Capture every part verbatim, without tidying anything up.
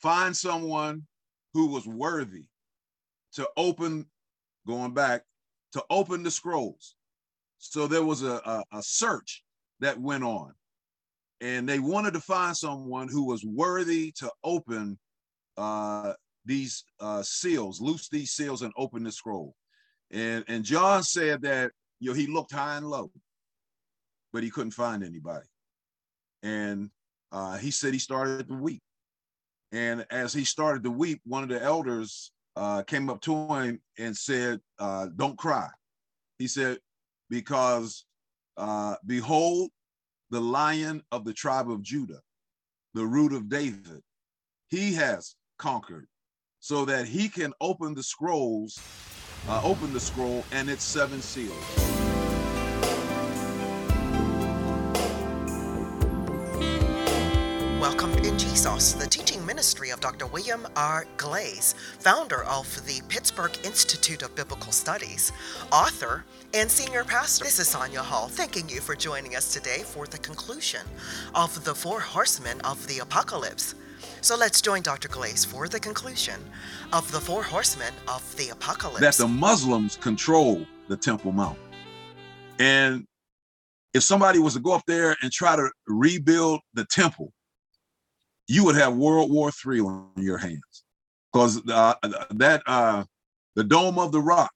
find someone who was worthy to open, going back, to open the scrolls. So there was a, a, a search that went on, and they wanted to find someone who was worthy to open uh, these uh, seals, loose these seals and open the scroll. And, and John said that, you know, he looked high and low, but he couldn't find anybody. And uh, he said he started to weep. And as he started to weep, one of the elders uh, came up to him and said, uh, don't cry. He said, because uh, behold, the Lion of the tribe of Judah, the root of David, he has conquered so that he can open the scrolls, uh, open the scroll and its seven seals. Welcome in Jesus, the teaching ministry of Doctor William R. Glaze, founder of the Pittsburgh Institute of Biblical Studies, author, and senior pastor. This is Sonia Hall, thanking you for joining us today for the conclusion of the Four Horsemen of the Apocalypse. So let's join Doctor Glaze for the conclusion of the Four Horsemen of the Apocalypse. That the Muslims control the Temple Mount. And if somebody was to go up there and try to rebuild the temple, you would have World War Three on your hands, because uh, that uh, the Dome of the Rock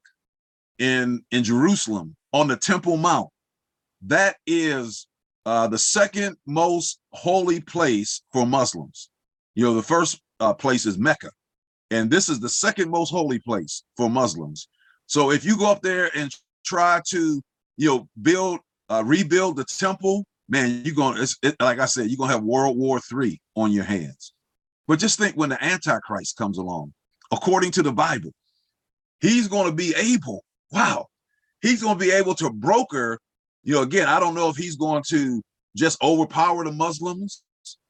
in in Jerusalem on the Temple Mount, that is uh, the second most holy place for Muslims. You know, the first uh, place is Mecca, and this is the second most holy place for Muslims. So if you go up there and try to, you know, build, uh, rebuild the temple, man, you're going to, it, like I said, you're going to have World War Three on your hands. But just think, when the Antichrist comes along, according to the Bible, he's going to be able, wow, he's going to be able to broker, you know, again, I don't know if he's going to just overpower the Muslims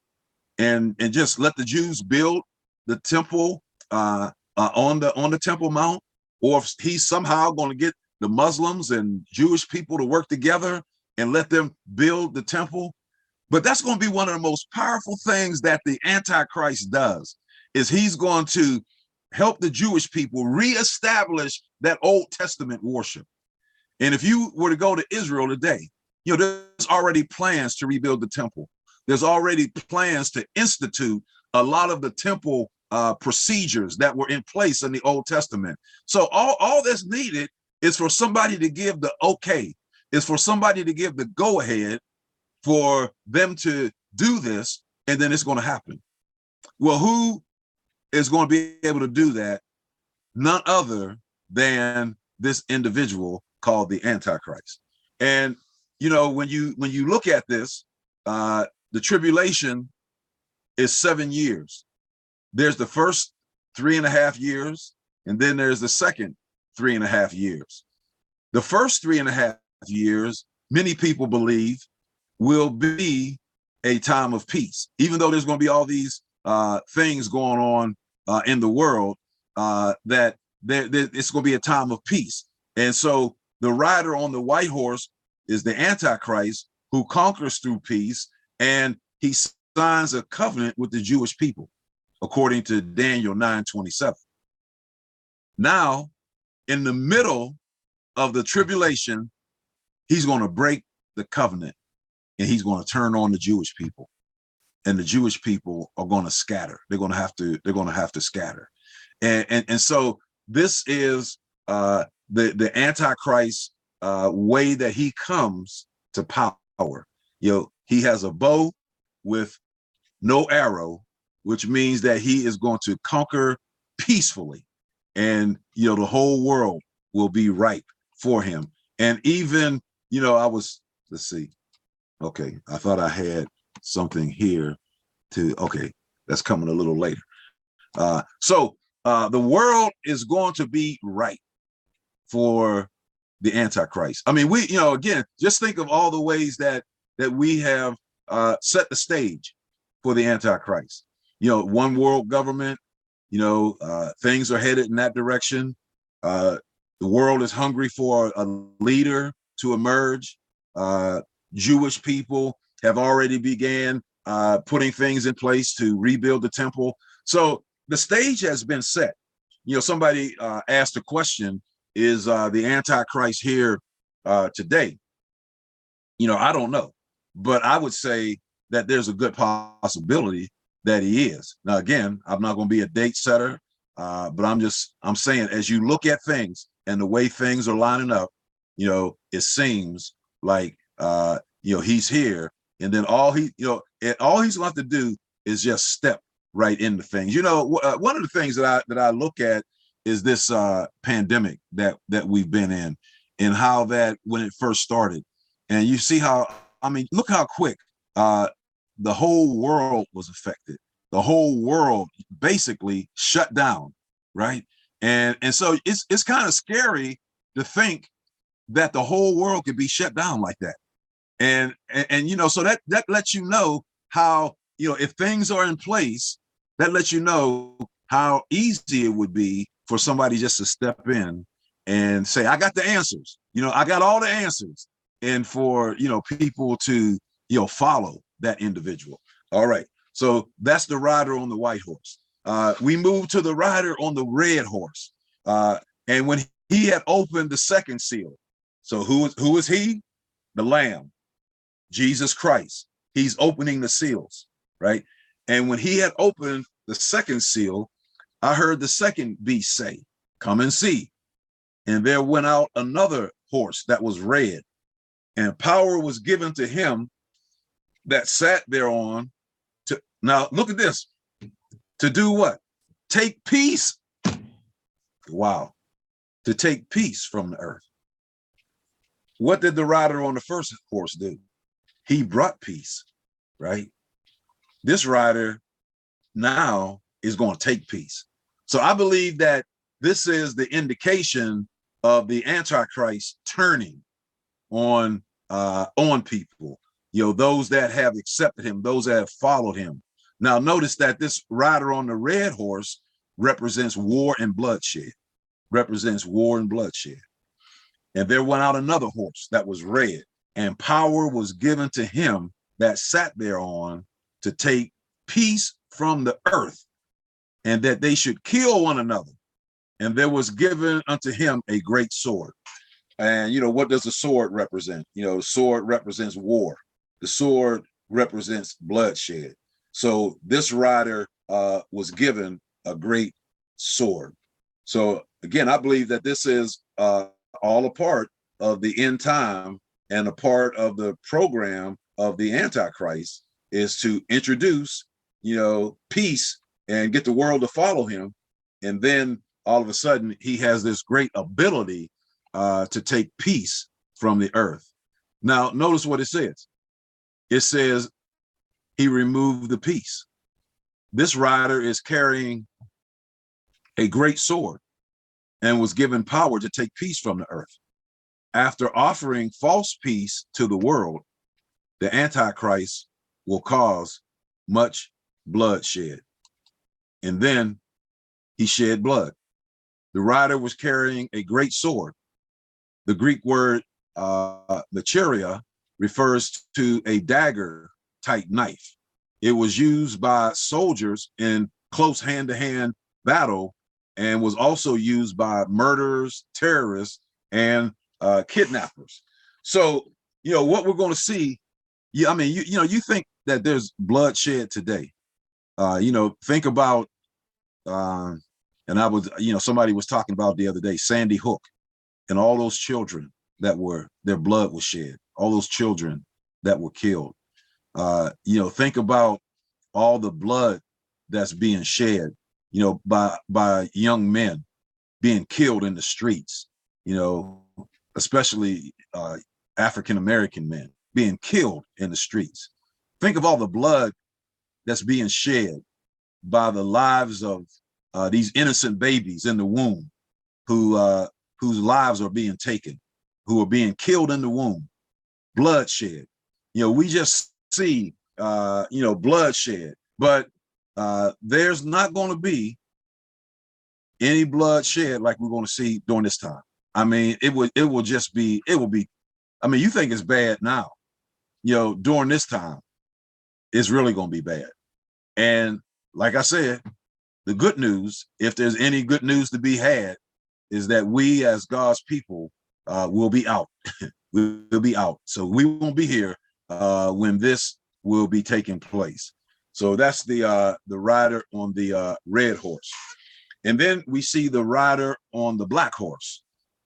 and, and just let the Jews build the temple uh, uh, on the on the Temple Mount, or if he's somehow going to get the Muslims and Jewish people to work together and let them build the temple. But that's going to be one of the most powerful things that the Antichrist does, is he's going to help the Jewish people reestablish that Old Testament worship. And if you were to go to Israel today, you know, there's already plans to rebuild the temple. There's already plans to institute a lot of the temple uh, procedures that were in place in the Old Testament. So all, all that's needed is for somebody to give the okay, is for somebody to give the go-ahead for them to do this, and then it's going to happen. Well, who is going to be able to do that? None other than this individual called the Antichrist. And, you know, when you when you look at this, uh, the tribulation is seven years. There's the first three and a half years, and then there's the second three and a half years. The first three and a half years, many people believe, will be a time of peace, even though there's going to be all these uh, things going on uh, in the world, uh, that there, there, it's going to be a time of peace. And so the rider on the white horse is the Antichrist, who conquers through peace, and he signs a covenant with the Jewish people, according to Daniel nine twenty-seven. Now, in the middle of the tribulation, he's going to break the covenant, and he's going to turn on the Jewish people, and the Jewish people are going to scatter. They're going to have to, they're going to have to scatter. And, and, and so this is uh, the, the Antichrist uh, way that he comes to power. You know, he has a bow with no arrow, which means that he is going to conquer peacefully. And, you know, the whole world will be ripe for him. And even, you know, I was, let's see. Okay, I thought I had something here to, okay, that's coming a little later. Uh, so uh, the world is going to be ripe for the Antichrist. I mean, we, you know, again, just think of all the ways that that we have uh, set the stage for the Antichrist. You know, one world government, you know, uh, things are headed in that direction. Uh, the world is hungry for a leader to emerge. Uh, Jewish people have already began uh, putting things in place to rebuild the temple. So the stage has been set. You know, somebody uh, asked a question, is uh, the Antichrist here uh, today? You know, I don't know, but I would say that there's a good possibility that he is. Now, again, I'm not going to be a date setter, uh, but I'm just, I'm saying, as you look at things and the way things are lining up, you know, it seems like, uh, you know, he's here. And then all he, you know, and all he's going to have to do is just step right into things. You know, uh, one of the things that I that I look at is this uh, pandemic that that we've been in, and how that when it first started, and you see how, I mean, look how quick uh, the whole world was affected. The whole world basically shut down, right? And and so it's it's kind of scary to think that the whole world could be shut down like that. And, and and you know, so that that lets you know how, you know, if things are in place, that lets you know how easy it would be for somebody just to step in and say, I got the answers, you know, I got all the answers. And for, you know, people to, you know, follow that individual. All right. So that's the rider on the white horse. Uh, we move to the rider on the red horse. Uh, and when he had opened the second seal, so who, who is he? The Lamb, Jesus Christ. He's opening the seals, right? And when he had opened the second seal, I heard the second beast say, come and see. And there went out another horse that was red, and power was given to him that sat thereon. To, now look at this, to do what? Take peace. Wow. To take peace from the earth. What did the rider on the first horse do? He brought peace, right? This rider now is going to take peace. So I believe that this is the indication of the Antichrist turning on uh, on people, you know, those that have accepted him, those that have followed him. Now, notice that this rider on the red horse represents war and bloodshed, represents war and bloodshed. And there went out another horse that was red, and power was given to him that sat thereon to take peace from the earth, and that they should kill one another. And there was given unto him a great sword. And, you know, what does the sword represent? You know, the sword represents war. The sword represents bloodshed. So this rider uh, was given a great sword. So again, I believe that this is uh, all a part of the end time, and a part of the program of the Antichrist is to introduce, you know, peace and get the world to follow him. And then all of a sudden he has this great ability uh, to take peace from the earth. Now, notice what it says. It says he removed the peace. This rider is carrying a great sword and was given power to take peace from the earth. After offering false peace to the world, the Antichrist will cause much bloodshed. And then he shed blood. The rider was carrying a great sword. The Greek word uh, machaira refers to a dagger type knife. It was used by soldiers in close hand-to-hand battle, and was also used by murderers, terrorists, and uh, kidnappers. So, you know, what we're going to see, yeah, I mean, you, you know, you think that there's bloodshed today. Uh, you know, think about, uh, and I was, you know, somebody was talking about the other day, Sandy Hook, and all those children that were, their blood was shed, all those children that were killed. Uh, you know, think about all the blood that's being shed, you know, by by young men being killed in the streets, you know, especially uh, African-American men being killed in the streets. Think of all the blood that's being shed by the lives of uh, these innocent babies in the womb who uh, whose lives are being taken, who are being killed in the womb. Bloodshed. You know, we just see, uh, you know, bloodshed, but uh, there's not going to be any bloodshed like we're going to see during this time. I mean, it would, it will just be, it will be, I mean, you think it's bad now, you know, during this time, it's really going to be bad. And like I said, the good news, if there's any good news to be had, is that we as God's people uh, will be out. We'll be out. So we won't be here uh, when this will be taking place. So that's the uh, the rider on the uh, red horse. And then we see the rider on the black horse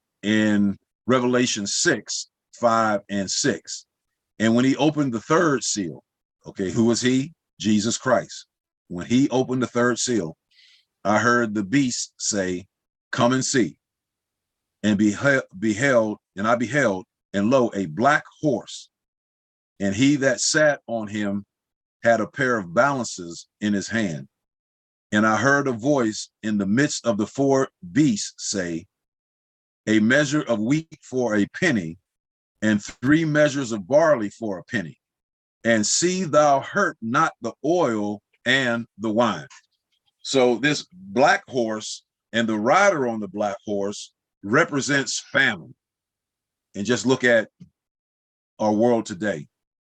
in Revelation six, five, and six. And when he opened the third seal, okay, who was he? Jesus Christ. When he opened the third seal, I heard the beast say, "Come and see." And beheld, beheld, and I beheld, and lo, a black horse, and he that sat on him had a pair of balances in his hand. And I heard a voice in the midst of the four beasts say, "A measure of wheat for a penny, and three measures of barley for a penny. And see thou hurt not the oil and the wine." So this black horse and the rider on the black horse represents famine. And just look at our world today.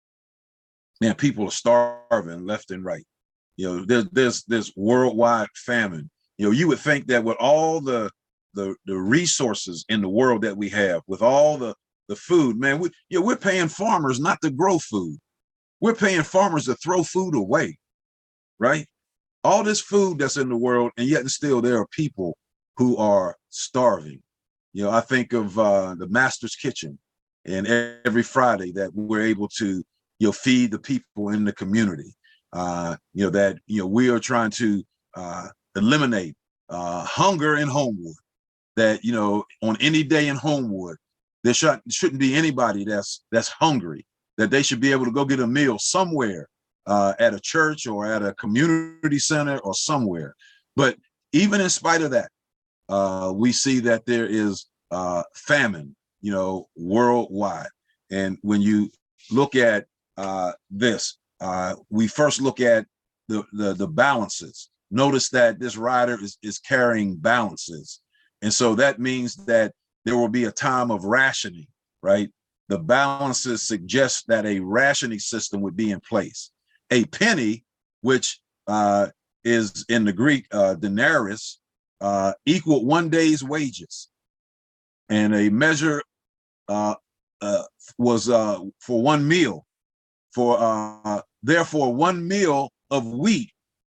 Man, people are starving left and right. You know, there's there's this worldwide famine. You know, you would think that with all the the the resources in the world that we have, with all the the food, man, we you know we're paying farmers not to grow food. We're paying farmers to throw food away, right? All this food that's in the world, and yet and still there are people who are starving. You know, I think of uh, the Master's Kitchen, and every Friday that we're able to, you know, feed the people in the community. Uh, you know, that, you know, we are trying to uh, eliminate uh, hunger in Homewood. That, you know, on any day in Homewood, there should, shouldn't be anybody that's that's hungry, that they should be able to go get a meal somewhere uh, at a church or at a community center or somewhere. But even in spite of that, uh, we see that there is uh, famine, you know, worldwide. And when you look at uh, this, uh, we first look at the, the, the balances. Notice that this rider is, is carrying balances. And so that means that there will be a time of rationing, right? The balances suggest that a rationing system would be in place. A penny, which uh, is in the Greek uh, denarius, uh, equaled one day's wages. And a measure uh, uh, was uh, for one meal. For uh, therefore, one meal of wheat,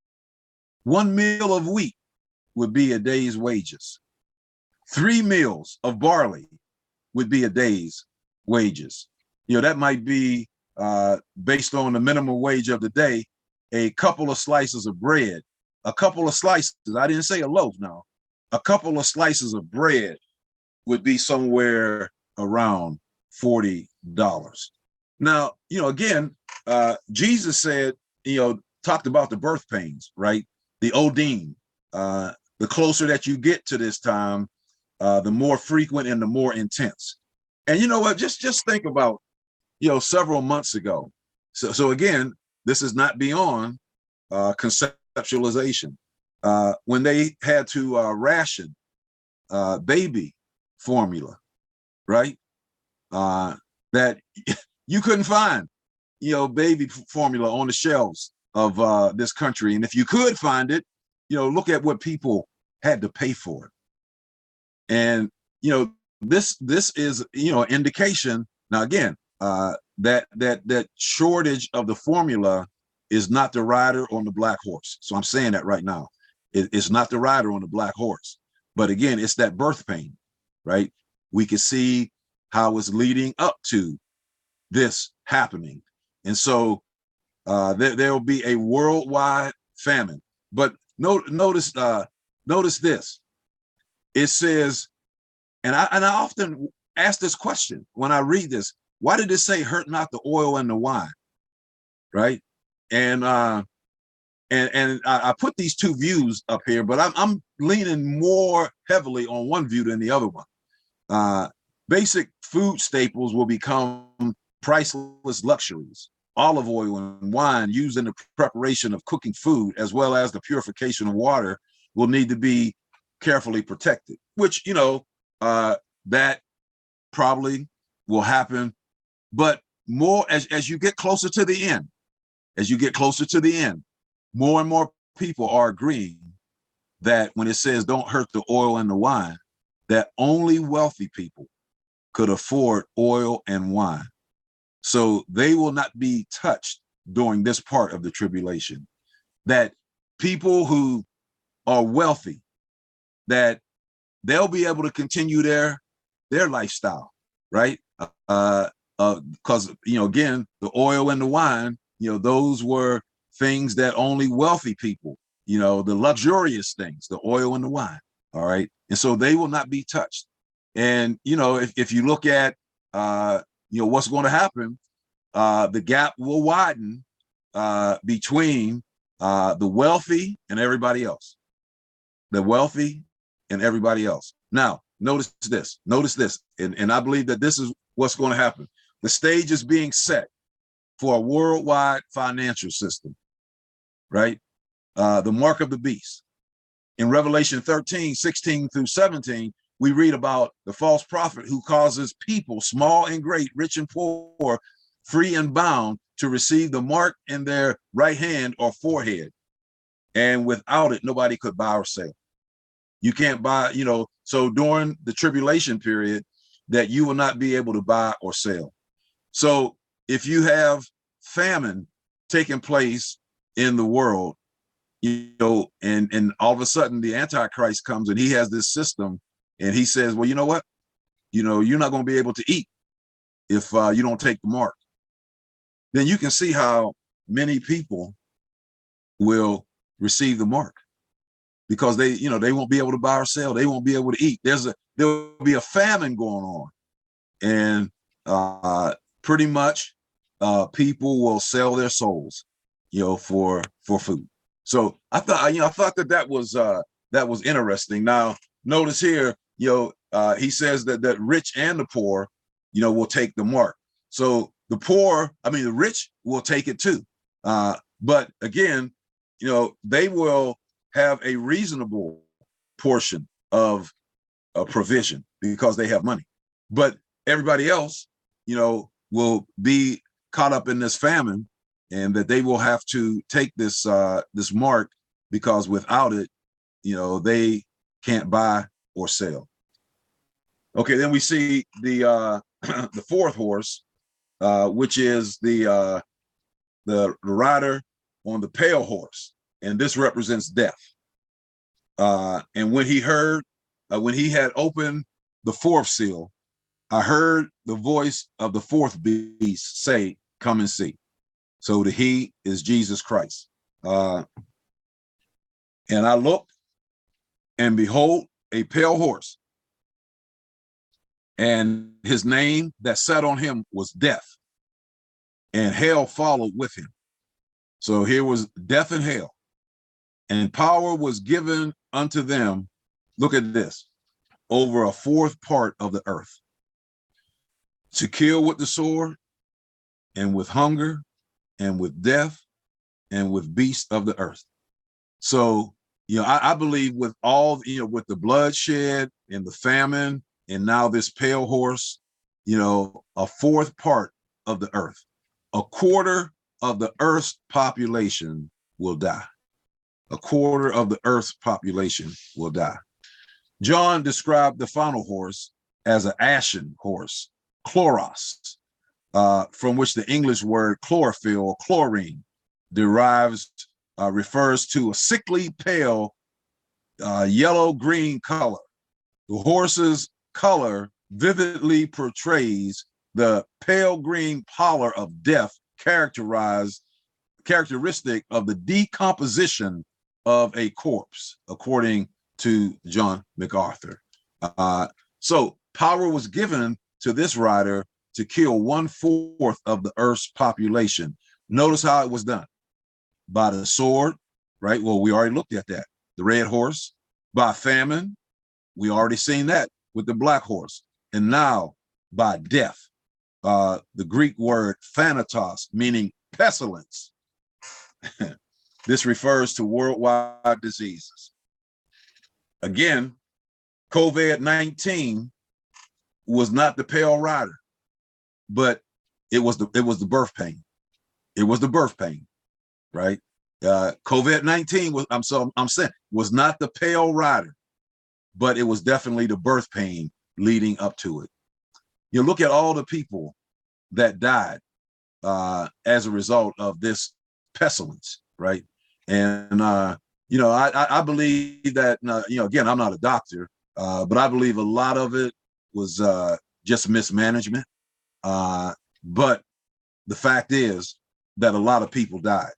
one meal of wheat would be a day's wages. Three meals of barley would be a day's wages. You know, that might be uh, based on the minimum wage of the day, a couple of slices of bread, a couple of slices. I didn't say a loaf now. A couple of slices of bread would be somewhere around forty dollars. Now, you know, again, uh, Jesus said, you know, talked about the birth pains, right? The Odin. Uh, the closer that you get to this time, uh, the more frequent and the more intense. And you know what? Just just think about, you know, several months ago. So, so again, this is not beyond uh, conceptualization. Uh, when they had to uh, ration uh, baby formula, right? Uh, that you couldn't find, you know, baby formula on the shelves of uh, this country. And if you could find it, you know, look at what people had to pay for it. And, you know, this this is, you know, indication. Now, again, uh, that that that shortage of the formula is not the rider on the black horse. So I'm saying that right now. It, it's not the rider on the black horse. But again, it's that birth pain, right? We can see how it's leading up to this happening. And so uh, there, there will be a worldwide famine. But no, notice, uh, notice this. It says, and I, and I often ask this question when I read this, why did it say hurt not the oil and the wine, right? And uh, and and I, I put these two views up here, but I'm, I'm leaning more heavily on one view than the other one. Uh, basic food staples will become priceless luxuries. Olive oil and wine used in the preparation of cooking food, as well as the purification of water, will need to be carefully protected, which, you know, uh, that probably will happen. But more as, as you get closer to the end, as you get closer to the end, more and more people are agreeing that when it says don't hurt the oil and the wine, that only wealthy people could afford oil and wine. So they will not be touched during this part of the tribulation. That people who are wealthy, that they'll be able to continue their their lifestyle, right? Uh, uh, because you know, again, the oil and the wine, you know, those were things that only wealthy people, you know, the luxurious things, the oil and the wine. All right, and so they will not be touched. And you know, if if you look at uh, you know, what's going to happen, uh, the gap will widen uh, between uh, the wealthy and everybody else. The wealthy and everybody else. Now, notice this, notice this, and, and I believe that this is what's going to happen. The stage is being set for a worldwide financial system, right? Uh, the mark of the beast. In Revelation thirteen, sixteen through seventeen, we read about the false prophet who causes people, small and great, rich and poor, free and bound, to receive the mark in their right hand or forehead. And without it, nobody could buy or sell. You can't buy, you know, so during the tribulation period, that you will not be able to buy or sell. So if you have famine taking place in the world, you know, and, and all of a sudden the Antichrist comes and he has this system and he says, well, you know what, you know, you're not going to be able to eat if uh, you don't take the mark. Then you can see how many people will receive the mark, because they, you know, they won't be able to buy or sell. They won't be able to eat. There's a, there'll be a famine going on, and uh, pretty much uh, people will sell their souls, you know, for for food. So I thought, you know, I thought that that was uh, that was interesting. Now, notice here, you know, uh, he says that that rich and the poor, you know, will take the mark. So the poor, I mean, the rich will take it too. Uh, but again, you know, they will have a reasonable portion of a provision because they have money. But everybody else, you know, will be caught up in this famine, and that they will have to take this uh, this mark, because without it, you know, they can't buy or sell. Okay, then we see the uh, the fourth horse, uh, which is the uh, the rider on the pale horse, and this represents death. Uh, and when he heard, uh, when he had opened the fourth seal, I heard the voice of the fourth beast say, "Come and see." So the he is Jesus Christ. Uh, and I looked, and behold, a pale horse, and his name that sat on him was Death, and hell followed with him. So here was death and hell, and power was given unto them. Look at this, over a fourth part of the earth, to kill with the sword, and with hunger, and with death, and with beasts of the earth. So, you know, I, I believe with all, you know, with the bloodshed and the famine, and now this pale horse, you know, a fourth part of the earth, a quarter of the earth's population will die. A quarter of the earth's population will die. John described the final horse as an ashen horse, chloros, uh, from which the English word chlorophyll or chlorine derives, uh, refers to a sickly pale uh, yellow-green color. The horse's color vividly portrays the pale green pallor of death, characterized characteristic of the decomposition of a corpse, according to John MacArthur. Uh, so power was given to this rider to kill one fourth of the earth's population. Notice how it was done. By the sword, right? Well, we already looked at that. The red horse. By famine, we already seen that with the black horse. And now by death, uh, the Greek word thanatos, meaning pestilence. This refers to worldwide diseases. Again, COVID nineteen was not the pale rider, but it was the it was the birth pain. It was the birth pain. right? Uh, COVID nineteen was, I'm so I'm saying, was not the pale rider, but it was definitely the birth pain leading up to it. You look at all the people that died uh, as a result of this pestilence, right? And uh, you know, I, I believe that uh, you know, again, I'm not a doctor, uh, but I believe a lot of it was uh, just mismanagement. Uh, but the fact is that a lot of people died.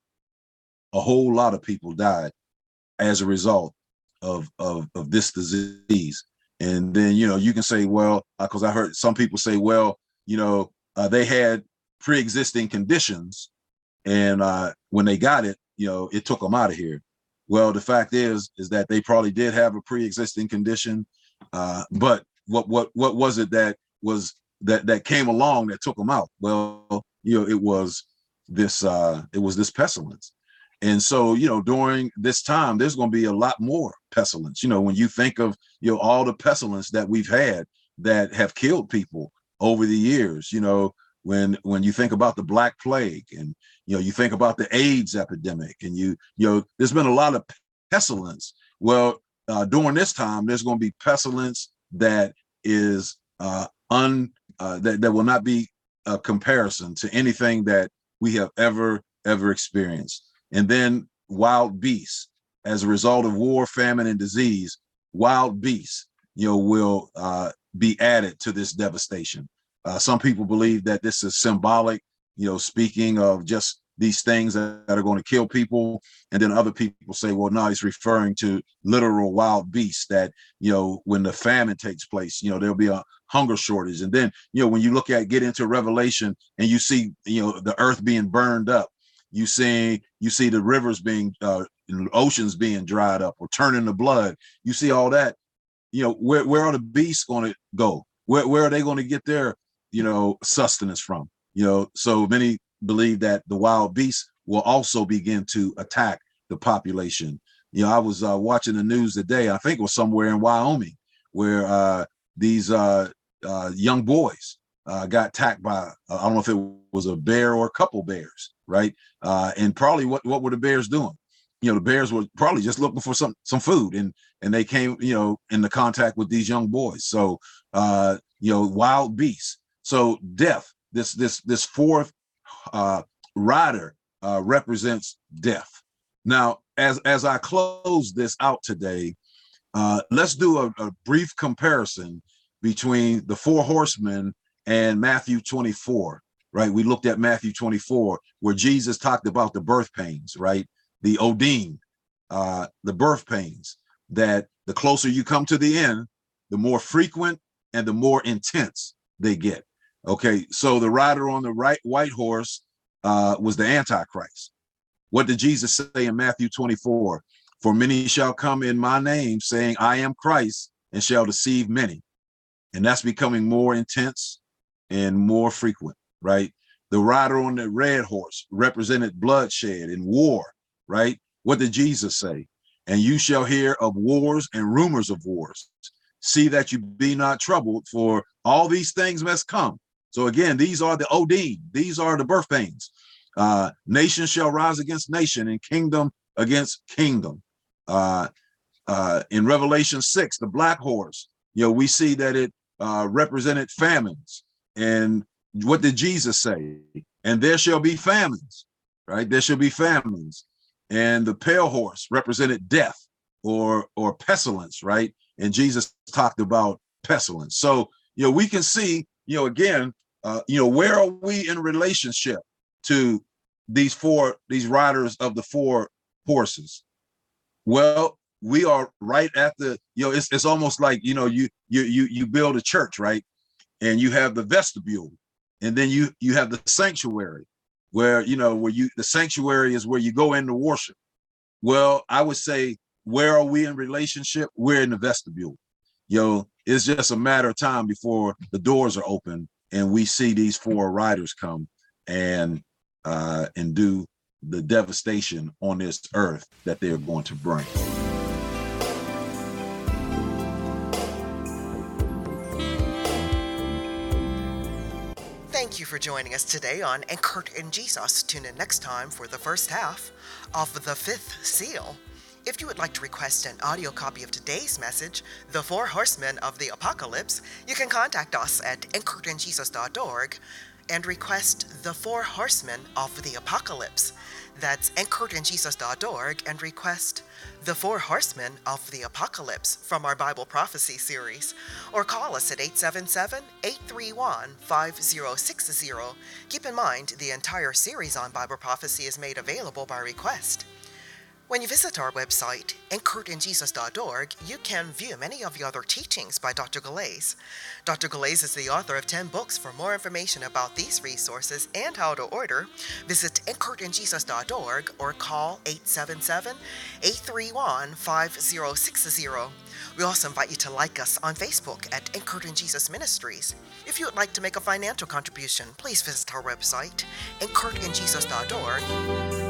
A whole lot of people died as a result of of, of this disease. And then, you know, you can say, well, because uh, I heard some people say, well, you know, uh, they had pre-existing conditions, and uh, when they got it, you know, it took them out of here. Well, the fact is, is that they probably did have a pre-existing condition, uh, but what what what was it that was that that came along that took them out? Well, you know, it was this uh, it was this pestilence. And so, you know, during this time, there's going to be a lot more pestilence. You know, when you think of, you know, all the pestilence that we've had that have killed people over the years, you know, when when you think about the Black Plague, and, you know, you think about the AIDS epidemic, and you, you know, there's been a lot of pestilence. Well, uh, during this time, there's going to be pestilence that is uh, un uh, that, that will not be a comparison to anything that we have ever, ever experienced. And then wild beasts, as a result of war, famine, and disease, wild beasts, you know, will uh, be added to this devastation. Uh, some people believe that this is symbolic, you know, speaking of just these things that, that are going to kill people. And then other people say, well, no, he's referring to literal wild beasts that, you know, when the famine takes place, you know, there'll be a hunger shortage. And then, you know, when you look at, get into Revelation, and you see, you know, the earth being burned up, you see, you see the rivers being, uh, oceans being dried up or turning to blood. You see all that. You know, where where are the beasts going to go? Where where are they going to get their, you know, sustenance from? You know, so many believe that the wild beasts will also begin to attack the population. You know, I was uh, watching the news today. I think it was somewhere in Wyoming, where uh, these uh, uh, young boys uh, got attacked by, uh, I don't know if it was a bear or a couple bears, right? Uh, and probably what, what were the bears doing? You know, the bears were probably just looking for some some food, and and they came, you know, into contact with these young boys. So, uh, you know, wild beasts. So death, this this this fourth uh, rider uh, represents death. Now, as as I close this out today, uh, let's do a, a brief comparison between the four horsemen and Matthew twenty-four. Right, we looked at Matthew twenty-four, where Jesus talked about the birth pains, right? The Odin, uh, the birth pains, that the closer you come to the end, the more frequent and the more intense they get. Okay, so the rider on the right white horse uh, was the Antichrist. What did Jesus say in Matthew twenty-four? For many shall come in my name, saying, I am Christ, and shall deceive many. And that's becoming more intense and more frequent. Right? The rider on the red horse represented bloodshed and war, right? What did Jesus say? And you shall hear of wars and rumors of wars. See that you be not troubled, for all these things must come. So again, these are the Odin, these are the birth pains. Uh, nation shall rise against nation, and kingdom against kingdom. Uh, uh, in Revelation six, the black horse, you know, we see that it uh, represented famines. And what did Jesus say? And there shall be famines, right? There shall be famines. And the pale horse represented death or or pestilence, right? And Jesus talked about pestilence. So, you know, we can see, you know, again, uh, you know, where are we in relationship to these four, these riders of the four horses? Well, we are right at the, you know, it's it's almost like, you know, you you you you build a church, right? And you have the vestibule. And then you you have the sanctuary, where, you know, where you, the sanctuary is where you go into worship. Well, I would say, where are we in relationship? We're in the vestibule. You know, it's just a matter of time before the doors are open and we see these four riders come and uh, and do the devastation on this earth that they're going to bring. Thank Thank you for joining us today on Anchored in Jesus. Tune in next time for the first half of The Fifth Seal. If you would like to request an audio copy of today's message, The Four Horsemen of the Apocalypse, you can contact us at anchored in jesus dot org and request The Four Horsemen of the Apocalypse. That's anchored in jesus dot org and request The Four Horsemen of the Apocalypse from our Bible Prophecy series. Or call us at eight seven seven, eight three one, five zero six zero. Keep in mind, the entire series on Bible prophecy is made available by request. When you visit our website, anchored in jesus dot org, you can view many of the other teachings by Doctor Galais. Doctor Galais is the author of ten books. For more information about these resources and how to order, visit anchored in jesus dot org or call eight seven seven, eight three one, five zero six zero. We also invite you to like us on Facebook at Anchored in Jesus Ministries. If you would like to make a financial contribution, please visit our website, anchored in jesus dot org.